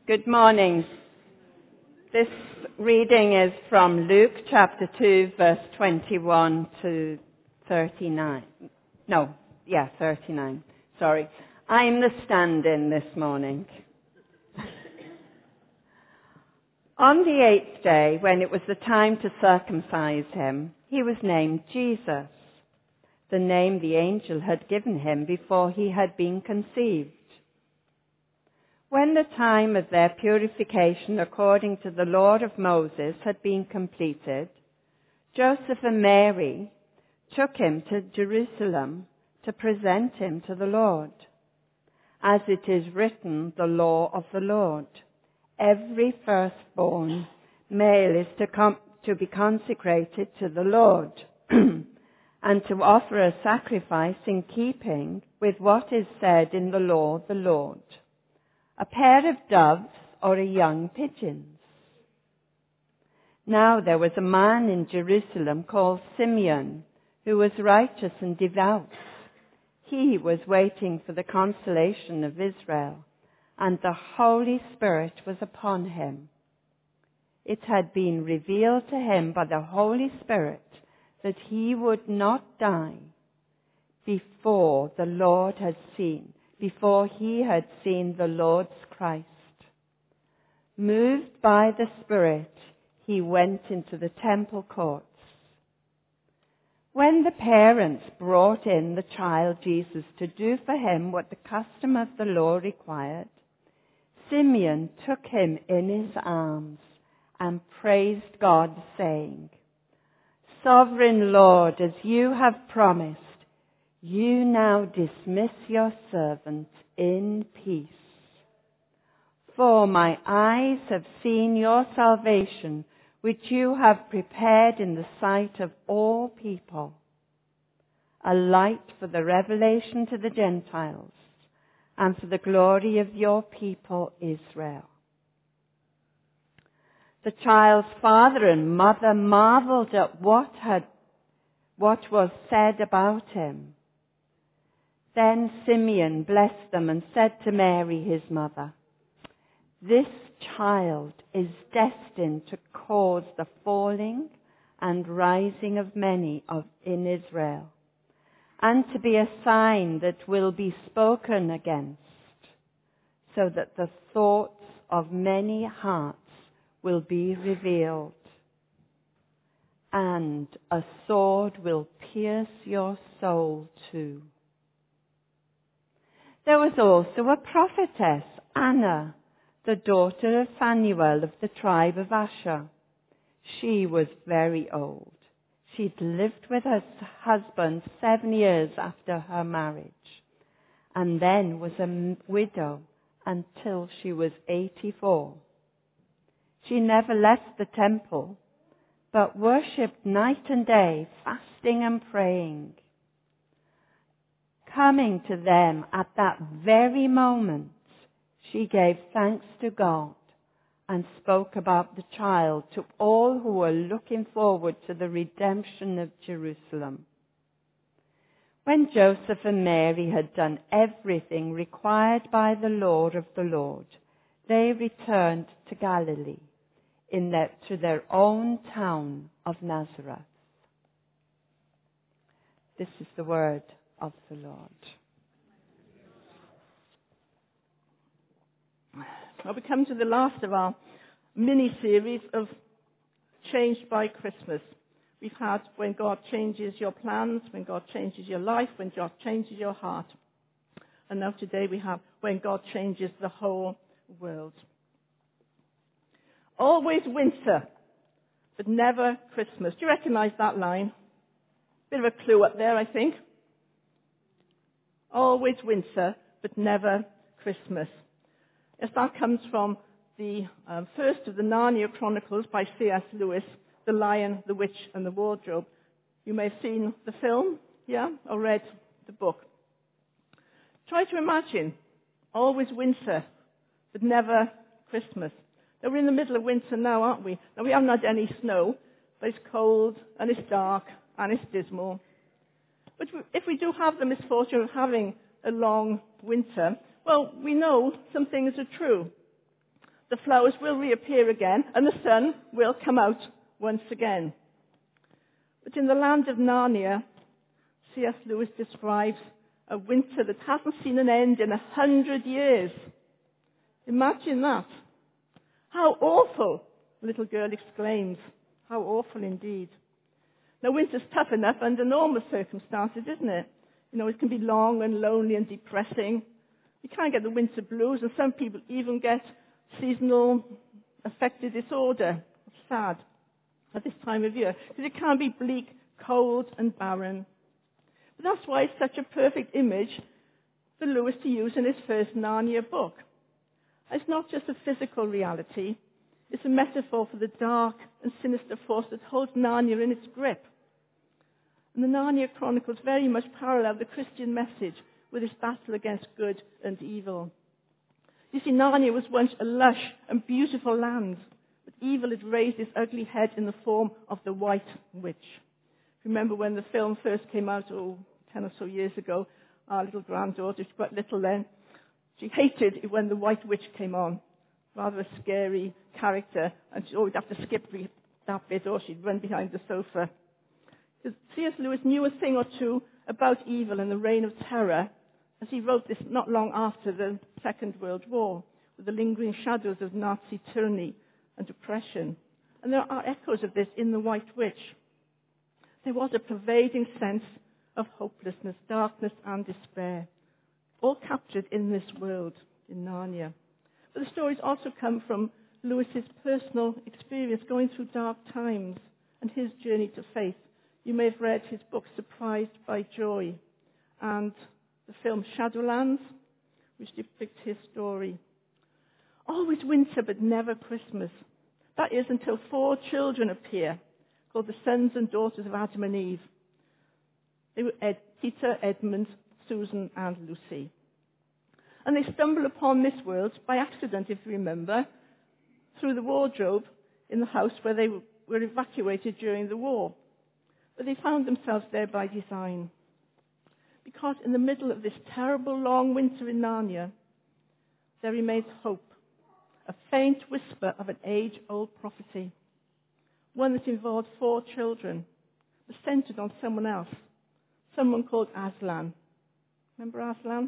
Good morning. This reading is from Luke chapter 2, verse 21 to 39. 39. Sorry. I'm the stand-in this morning. On the 8th day, when it was the time to circumcise him, he was named Jesus, the name the angel had given him before he had been conceived. When the time of their purification according to the law of Moses had been completed, Joseph and Mary took him to Jerusalem to present him to the Lord. As it is written, the law of the Lord, every firstborn male is to be consecrated to the Lord and to offer a sacrifice in keeping with what is said in the law of the Lord. A pair of doves or a young pigeons. Now there was a man in Jerusalem called Simeon, who was righteous and devout. He was waiting for the consolation of Israel, and the Holy Spirit was upon him. It had been revealed to him by the Holy Spirit that he would not die before he had seen the Lord's Christ. Moved by the Spirit, he went into the temple courts. When the parents brought in the child Jesus to do for him what the custom of the law required, Simeon took him in his arms and praised God, saying, "Sovereign Lord, as you have promised, you now dismiss your servant in peace. For my eyes have seen your salvation, which you have prepared in the sight of all people, a light for the revelation to the Gentiles, and for the glory of your people Israel." The child's father and mother marveled at what was said about him. Then Simeon blessed them and said to Mary, his mother, "This child is destined to cause the falling and rising of many in Israel, and to be a sign that will be spoken against, so that the thoughts of many hearts will be revealed. And a sword will pierce your soul too." There was also a prophetess, Anna, the daughter of Phanuel of the tribe of Asher. She was very old. She'd lived with her husband 7 years after her marriage, and then was a widow until she was 84. She never left the temple, but worshipped night and day, fasting and praying. Coming to them at that very moment, she gave thanks to God and spoke about the child to all who were looking forward to the redemption of Jerusalem. When Joseph and Mary had done everything required by the law of the Lord, they returned to Galilee, to their own town of Nazareth. This is the word of the Lord. Well, we come to the last of our mini-series of Changed by Christmas. We've had when God changes your plans, when God changes your life, when God changes your heart. And now today we have when God changes the whole world. Always winter, but never Christmas. Do you recognize that line? Bit of a clue up there, I think. Always winter, but never Christmas. Yes, that comes from the first of the Narnia Chronicles by C.S. Lewis, The Lion, the Witch, and the Wardrobe. You may have seen the film, or read the book. Try to imagine, always winter, but never Christmas. Now, we're in the middle of winter now, aren't we? Now, we haven't had any snow, but it's cold, and it's dark, and it's dismal. But if we do have the misfortune of having a long winter, well, we know some things are true. the flowers will reappear again, and the sun will come out once again. But in the land of Narnia, C.S. Lewis describes a winter that hasn't seen an end in 100 years. Imagine that. How awful, the little girl exclaims. How awful indeed. Now, winter's tough enough under normal circumstances, isn't it? You know, it can be long and lonely and depressing. You can't get the winter blues, and some people even get seasonal affective disorder. It's sad at this time of year, because it can be bleak, cold, and barren. But that's why it's such a perfect image for Lewis to use in his first Narnia book. It's not just a physical reality, it's a metaphor for the dark and sinister force that holds Narnia in its grip. And the Narnia Chronicles very much parallel the Christian message with its battle against good and evil. You see, Narnia was once a lush and beautiful land, but evil had raised its ugly head in the form of the White Witch. Remember when the film first came out, 10 or so years ago, our little granddaughter, she was quite little then, she hated it when the White Witch came on. Rather a scary character, and she'd always have to skip that bit, or she'd run behind the sofa. Because C.S. Lewis knew a thing or two about evil and the reign of terror, as he wrote this not long after the Second World War, with the lingering shadows of Nazi tyranny and oppression. And there are echoes of this in The White Witch. There was a pervading sense of hopelessness, darkness, and despair, all captured in this world, in Narnia. But the stories also come from Lewis's personal experience going through dark times and his journey to faith. You may have read his book, Surprised by Joy, and the film Shadowlands, which depicts his story. Always winter, but never Christmas. That is until 4 children appear, called the sons and daughters of Adam and Eve. They were Peter, Edmund, Susan, and Lucy. And they stumble upon this world by accident, if you remember, through the wardrobe in the house where they were evacuated during the war. But they found themselves there by design. Because in the middle of this terrible long winter in Narnia, there remains hope, a faint whisper of an age-old prophecy, one that involved 4 children, but centered on someone else, someone called Aslan. Remember Aslan?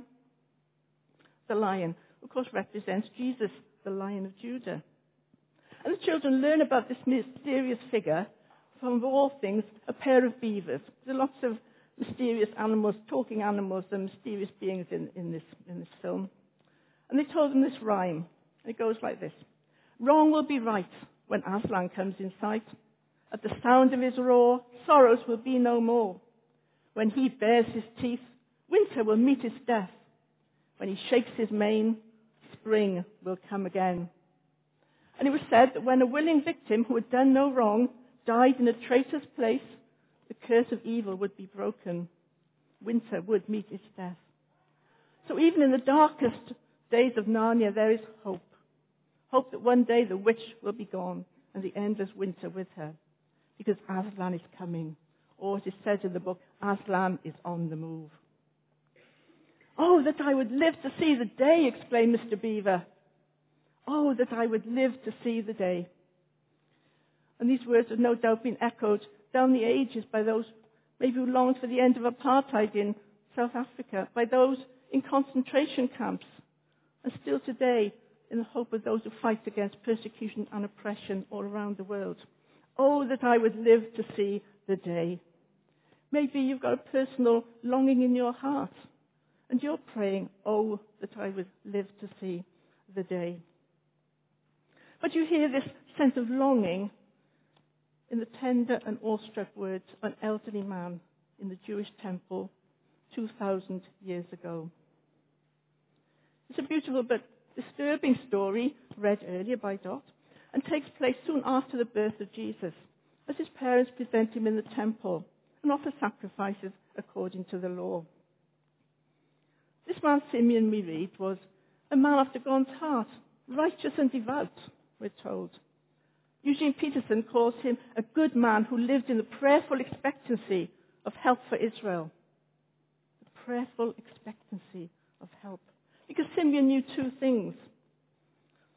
The lion, of course, represents Jesus, the Lion of Judah. And the children learn about this mysterious figure from, of all things, a pair of beavers. There are lots of mysterious animals, talking animals, and mysterious beings in this film. And they told them this rhyme. It goes like this. Wrong will be right when Aslan comes in sight. At the sound of his roar, sorrows will be no more. When he bares his teeth, winter will meet its death. When he shakes his mane, spring will come again. And it was said that when a willing victim who had done no wrong died in a traitor's place, the curse of evil would be broken. Winter would meet its death. So even in the darkest days of Narnia, there is hope. Hope that one day the witch will be gone and the endless winter with her. Because Aslan is coming. Or it is said in the book, Aslan is on the move. Oh, that I would live to see the day, exclaimed Mr. Beaver. Oh, that I would live to see the day. And these words have no doubt been echoed down the ages by those maybe who longed for the end of apartheid in South Africa, by those in concentration camps, and still today in the hope of those who fight against persecution and oppression all around the world. Oh, that I would live to see the day. Maybe you've got a personal longing in your heart, and you're praying, oh, that I would live to see the day. But you hear this sense of longing in the tender and awestruck words of an elderly man in the Jewish temple 2,000 years ago. It's a beautiful but disturbing story, read earlier by Dot, and takes place soon after the birth of Jesus, as his parents present him in the temple and offer sacrifices according to the law. This man, Simeon, we read, was a man after God's heart, righteous and devout, we're told. Eugene Peterson calls him a good man who lived in the prayerful expectancy of help for Israel. The prayerful expectancy of help. Because Simeon knew 2 things.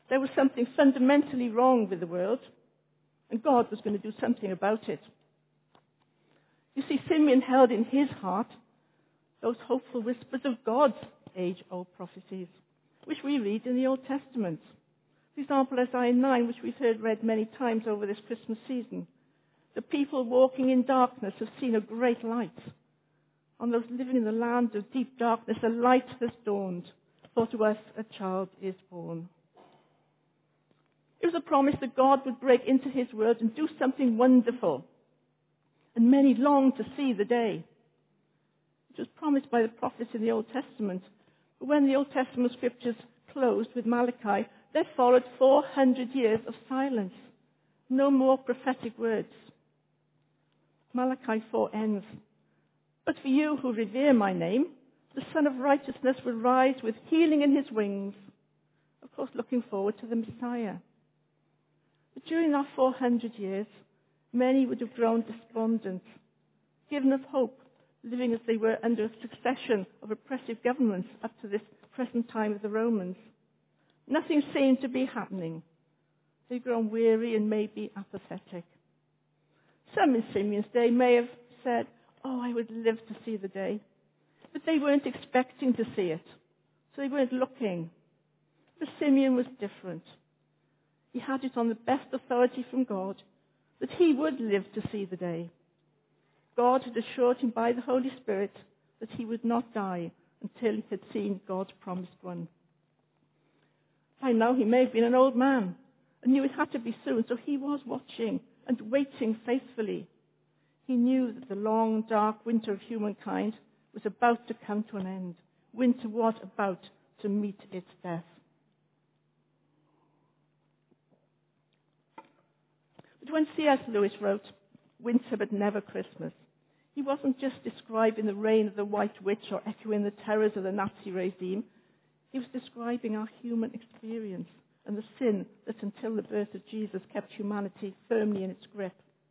There was something fundamentally wrong with the world, and God was going to do something about it. You see, Simeon held in his heart those hopeful whispers of God's age-old prophecies, which we read in the Old Testament. For example, Isaiah 9, which we've heard read many times over this Christmas season. The people walking in darkness have seen a great light. On those living in the land of deep darkness, a light has dawned. For to us a child is born. It was a promise that God would break into his world and do something wonderful. And many longed to see the day. It was promised by the prophets in the Old Testament. But when the Old Testament scriptures closed with Malachi, there followed 400 years of silence. No more prophetic words. Malachi 4 ends. But for you who revere my name, the Son of Righteousness will rise with healing in his wings. Of course, looking forward to the Messiah. But during that 400 years, many would have grown despondent, given up hope, living as they were under a succession of oppressive governments up to this present time of the Romans. Nothing seemed to be happening. They'd grown weary and maybe apathetic. Some in Simeon's day may have said, "Oh, I would live to see the day." But they weren't expecting to see it, so they weren't looking. But Simeon was different. He had it on the best authority from God that he would live to see the day. God had assured him by the Holy Spirit that he would not die until he had seen God's promised one. By now he may have been an old man and knew it had to be soon, so he was watching and waiting faithfully. He knew that the long, dark winter of humankind was about to come to an end. Winter was about to meet its death. But when C.S. Lewis wrote Winter but Never Christmas, he wasn't just describing the reign of the White Witch or echoing the terrors of the Nazi regime. He was describing our human experience and the sin that until the birth of Jesus kept humanity firmly in its grip.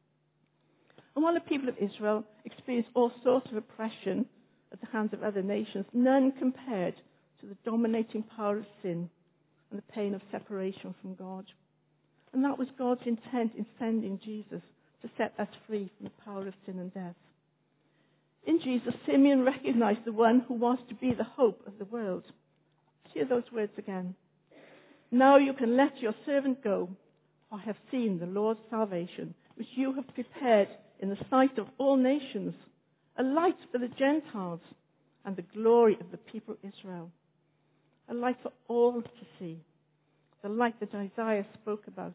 And while the people of Israel experienced all sorts of oppression at the hands of other nations, none compared to the dominating power of sin and the pain of separation from God. And that was God's intent in sending Jesus to set us free from the power of sin and death. In Jesus, Simeon recognized the one who was to be the hope of the world. Hear those words again. Now you can let your servant go. I have seen the Lord's salvation, which you have prepared in the sight of all nations, a light for the Gentiles and the glory of the people of Israel. A light for all to see. The light that Isaiah spoke about.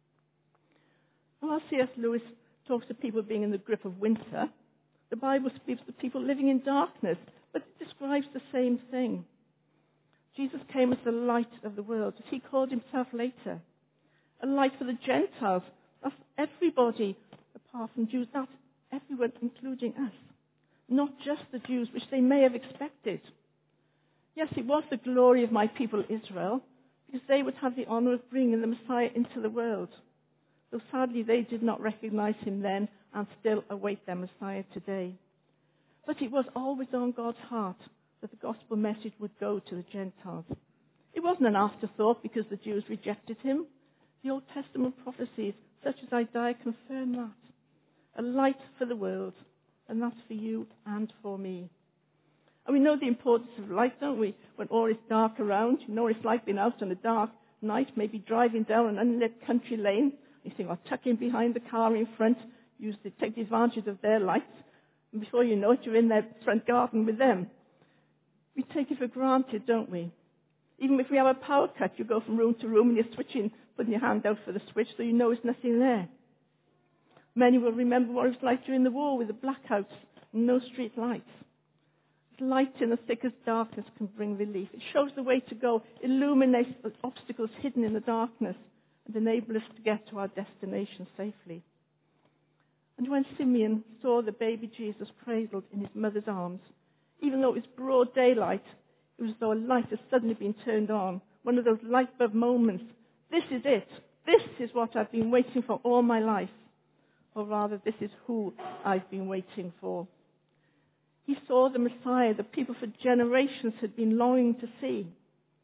And while C.S. Lewis talks of people being in the grip of winter, the Bible speaks of people living in darkness, but it describes the same thing. Jesus came as the light of the world, as he called himself later. A light for the Gentiles. That's everybody apart from Jews. That's everyone, including us. Not just the Jews, which they may have expected. Yes, it was the glory of my people Israel, because they would have the honor of bringing the Messiah into the world. Though sadly they did not recognize him then and still await their Messiah today. But it was always on God's heart that the gospel message would go to the Gentiles. It wasn't an afterthought because the Jews rejected him. The Old Testament prophecies, such as Isaiah, confirm that. A light for the world, and that's for you and for me. And we know the importance of light, don't we? When all is dark around, you know what it's like being out on a dark night, maybe driving down an unlit country lane. You think, I'll tuck in behind the car in front, take the advantage of their lights, and before you know it, you're in their front garden with them. We take it for granted, don't we? Even if we have a power cut, you go from room to room and you're switching, putting your hand out for the switch so you know there's nothing there. Many will remember what it was like during the war with the blackouts and no street lights. Light in the thickest darkness can bring relief. It shows the way to go, illuminates the obstacles hidden in the darkness, and enables us to get to our destination safely. And when Simeon saw the baby Jesus cradled in his mother's arms, even though it was broad daylight, it was as though a light had suddenly been turned on. One of those light bulb moments. This is it. This is what I've been waiting for all my life. Or rather, this is who I've been waiting for. He saw the Messiah that people for generations had been longing to see.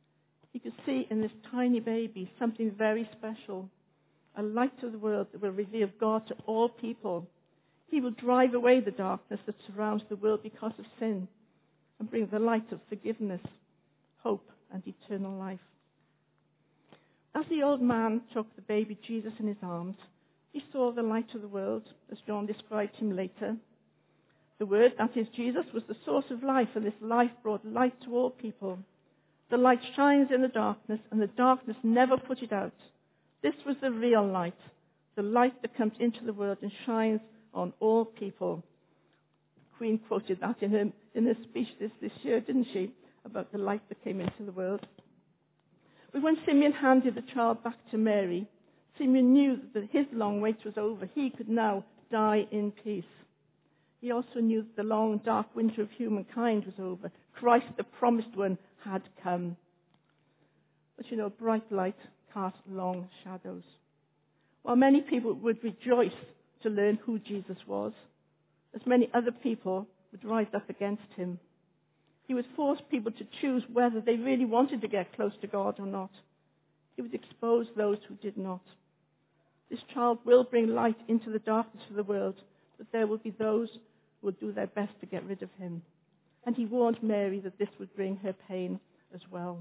He could see in this tiny baby something very special, a light to the world that will reveal God to all people. He will drive away the darkness that surrounds the world because of sin and bring the light of forgiveness, hope, and eternal life. As the old man took the baby Jesus in his arms, he saw the light of the world, as John described him later. The Word, that is Jesus, was the source of life, and this life brought light to all people. The light shines in the darkness, and the darkness never put it out. This was the real light, the light that comes into the world and shines on all people. The Queen quoted that in her speech this year, didn't she, about the light that came into the world. But when Simeon handed the child back to Mary, Simeon knew that his long wait was over. He could now die in peace. He also knew that the long, dark winter of humankind was over. Christ, the promised one, had come. But you know, bright light casts long shadows. While many people would rejoice to learn who Jesus was, as many other people would rise up against him. He would force people to choose whether they really wanted to get close to God or not. He would expose those who did not. This child will bring light into the darkness of the world, but there will be those who will do their best to get rid of him. And he warned Mary that this would bring her pain as well.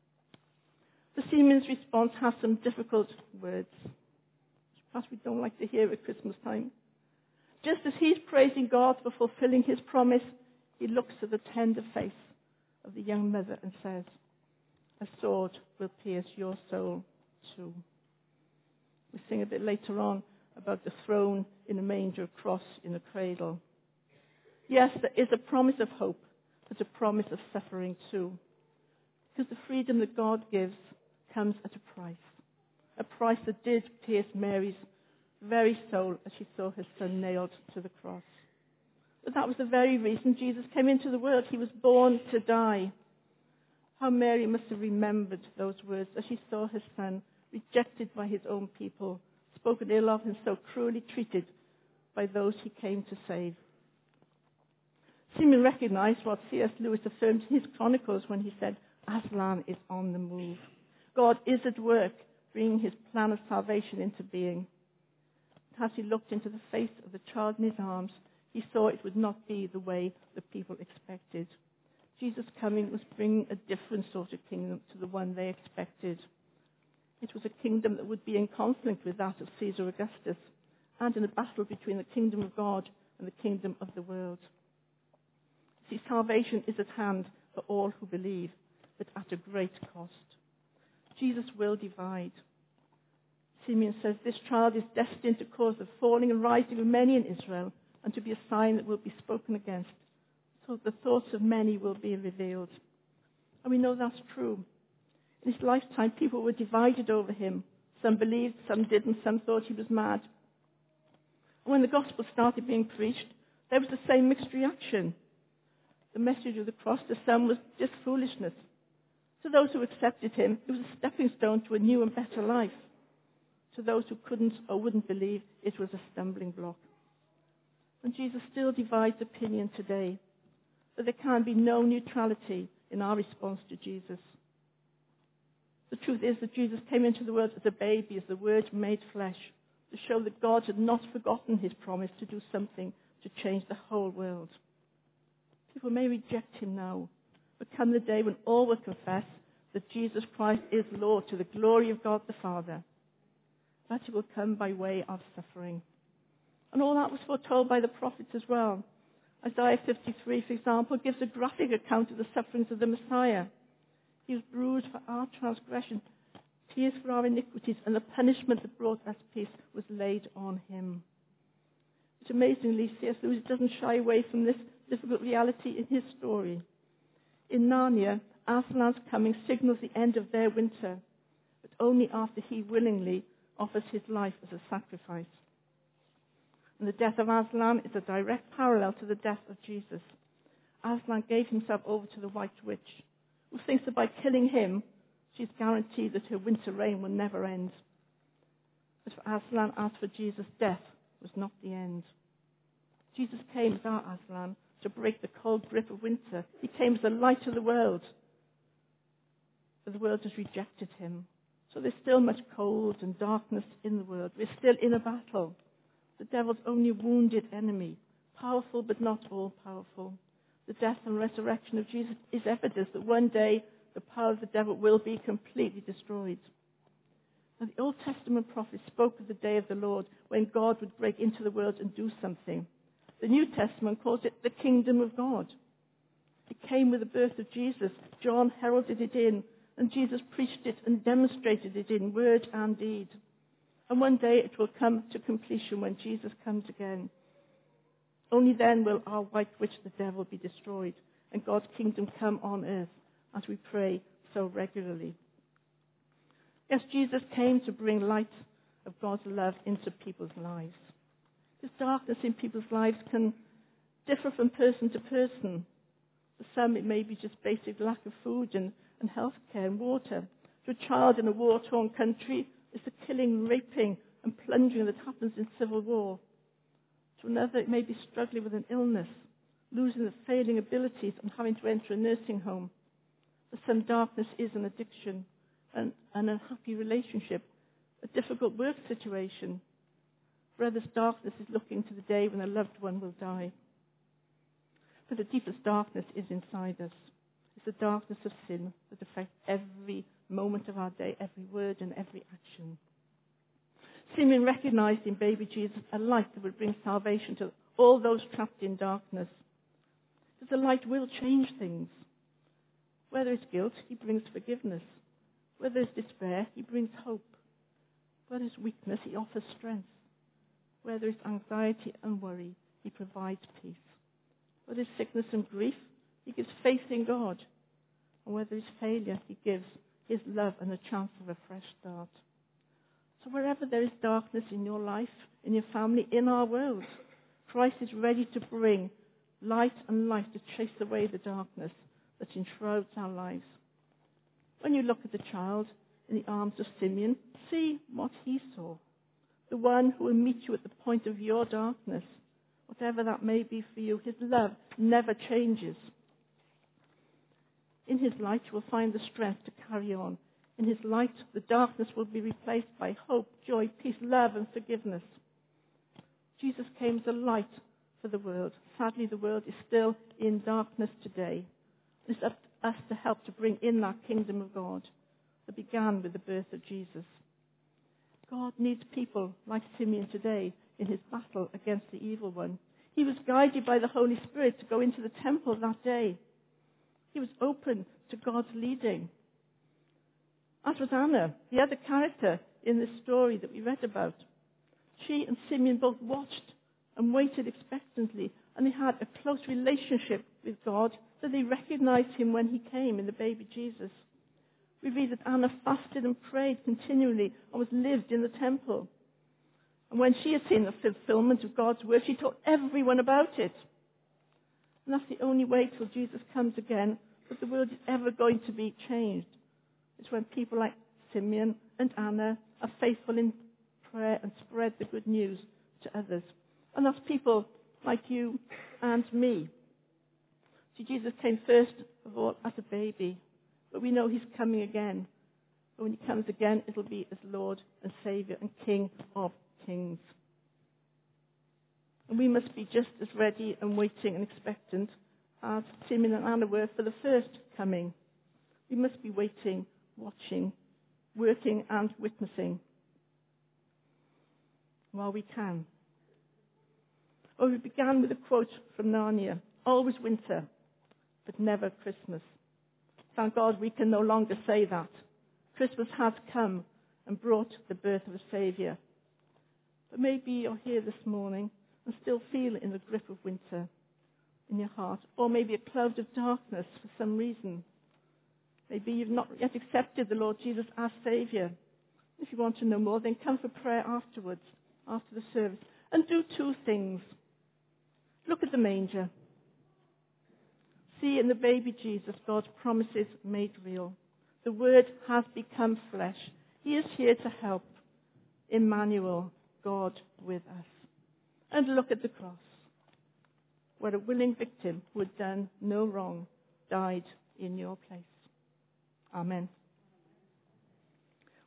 The Simeon's response has some difficult words, which perhaps we don't like to hear at Christmas time. Just as he's praising God for fulfilling his promise, he looks at the tender face of the young mother and says, "A sword will pierce your soul too." We sing a bit later on about the throne in a manger, a cross in a cradle. Yes, there is a promise of hope, but a promise of suffering too. Because the freedom that God gives comes at a price that did pierce Mary's very soul as she saw her son nailed to the cross. But that was the very reason Jesus came into the world. He was born to die. How Mary must have remembered those words as she saw her son rejected by his own people, spoken ill of and so cruelly treated by those he came to save. Simeon recognized what C.S. Lewis affirmed in his Chronicles when he said, "Aslan is on the move. God is at work, bringing his plan of salvation into being." As he looked into the face of the child in his arms, he saw it would not be the way the people expected. Jesus' coming was bringing a different sort of kingdom to the one they expected. It was a kingdom that would be in conflict with that of Caesar Augustus, and in a battle between the kingdom of God and the kingdom of the world. See, salvation is at hand for all who believe, but at a great cost. Jesus will divide. Simeon says this child is destined to cause the falling and rising of many in Israel, and to be a sign that will be spoken against, so that the thoughts of many will be revealed. And we know that's true. In his lifetime, people were divided over him. Some believed, some didn't, some thought he was mad. And when the gospel started being preached, there was the same mixed reaction. The message of the cross to some was just foolishness. To those who accepted him, it was a stepping stone to a new and better life. To those who couldn't or wouldn't believe, it was a stumbling block. And Jesus still divides opinion today, but there can be no neutrality in our response to Jesus. The truth is that Jesus came into the world as a baby, as the Word made flesh, to show that God had not forgotten his promise to do something to change the whole world. People may reject him now, but come the day when all will confess that Jesus Christ is Lord to the glory of God the Father. That it will come by way of suffering. And all that was foretold by the prophets as well. Isaiah 53, for example, gives a graphic account of the sufferings of the Messiah. He was bruised for our transgression, pierced for our iniquities, and the punishment that brought us peace was laid on him. But amazingly, C.S. Lewis doesn't shy away from this difficult reality in his story. In Narnia, Aslan's coming signals the end of their winter, but only after he willingly offers his life as a sacrifice. And the death of Aslan is a direct parallel to the death of Jesus. Aslan gave himself over to the White Witch, who thinks that by killing him, she's guaranteed that her winter reign will never end. But for Aslan, as for Jesus, death was not the end. Jesus came as our Aslan to break the cold grip of winter. He came as the light of the world. but the world has rejected him. So there's still much cold and darkness in the world. We're still in a battle. The devil's only wounded enemy, powerful but not all-powerful. The death and resurrection of Jesus is evidence that one day the power of the devil will be completely destroyed. Now, the Old Testament prophets spoke of the day of the Lord when God would break into the world and do something. The New Testament calls it the kingdom of God. It came with the birth of Jesus. John heralded it in, and Jesus preached it and demonstrated it in word and deed. And one day it will come to completion when Jesus comes again. Only then will our white witch, the devil, be destroyed and God's kingdom come on earth, as we pray so regularly. Yes, Jesus came to bring light of God's love into people's lives. This darkness in people's lives can differ from person to person. For some, it may be just basic lack of food and health care and water. To a child in a war-torn country, it's the killing, raping, and plundering that happens in civil war. To another, it may be struggling with an illness, losing the failing abilities and having to enter a nursing home. For some, darkness is an addiction, an unhappy relationship, a difficult work situation. For others, darkness is looking to the day when a loved one will die. But the deepest darkness is inside us. It's the darkness of sin that affects every moment of our day, every word and every action. Simeon recognized in baby Jesus a light that would bring salvation to all those trapped in darkness. Because the light will change things. Where there is guilt, he brings forgiveness. Where there is despair, he brings hope. Where there is weakness, he offers strength. Where there is anxiety and worry, he provides peace. Where there is sickness and grief, he gives faith in God. And where there is failure, he gives his love and a chance of a fresh start. So wherever there is darkness in your life, in your family, in our world, Christ is ready to bring light and life to chase away the darkness that enshrouds our lives. When you look at the child in the arms of Simeon, see what he saw. The one who will meet you at the point of your darkness. Whatever that may be for you, his love never changes. In his light, you will find the strength to carry on. In his light, the darkness will be replaced by hope, joy, peace, love, and forgiveness. Jesus came as a light for the world. Sadly, the world is still in darkness today. It's up to us to help to bring in that kingdom of God that began with the birth of Jesus. God needs people like Simeon today in his battle against the evil one. He was guided by the Holy Spirit to go into the temple that day. He was open to God's leading. As was Anna, the other character in this story that we read about. She and Simeon both watched and waited expectantly, and they had a close relationship with God, so they recognized him when he came in the baby Jesus. We read that Anna fasted and prayed continually and was lived in the temple. And when she had seen the fulfillment of God's word, she told everyone about it. And that's the only way till Jesus comes again that the world is ever going to be changed. It's when people like Simeon and Anna are faithful in prayer and spread the good news to others. And that's people like you and me. See, Jesus came first of all as a baby, but we know he's coming again. But when he comes again, it'll be as Lord and Savior and King of Kings. And we must be just as ready and waiting and expectant as Simeon and Anna were for the first coming. We must be waiting, watching, working and witnessing while we can. Well, we began with a quote from Narnia, always winter, but never Christmas. Thank God we can no longer say that. Christmas has come and brought the birth of a Saviour. But maybe you're here this morning and still feel in the grip of winter in your heart, or maybe a cloud of darkness for some reason. Maybe you've not yet accepted the Lord Jesus as Saviour. If you want to know more, then come for prayer afterwards, after the service. And do two things. Look at the manger. See in the baby Jesus God's promises made real. The Word has become flesh. He is here to help. Emmanuel, God with us. And look at the cross, where a willing victim who had done no wrong died in your place. Amen.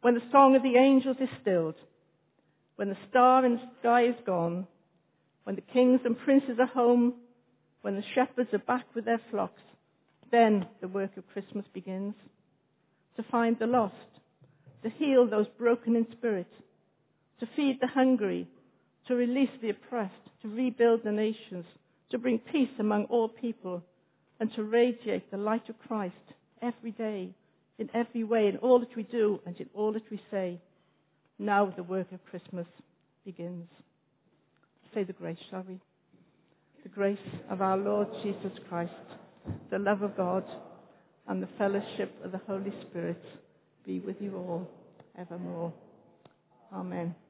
when the song of the angels is stilled, when the star in the sky is gone, when the kings and princes are home, when the shepherds are back with their flocks, then the work of Christmas begins. To find the lost, to heal those broken in spirit, to feed the hungry, to release the oppressed, to rebuild the nations, to bring peace among all people, and to radiate the light of Christ every day, in every way, in all that we do and in all that we say. Now the work of Christmas begins. Say the grace, shall we? The grace of our Lord Jesus Christ, the love of God, and the fellowship of the Holy Spirit be with you all evermore. Amen.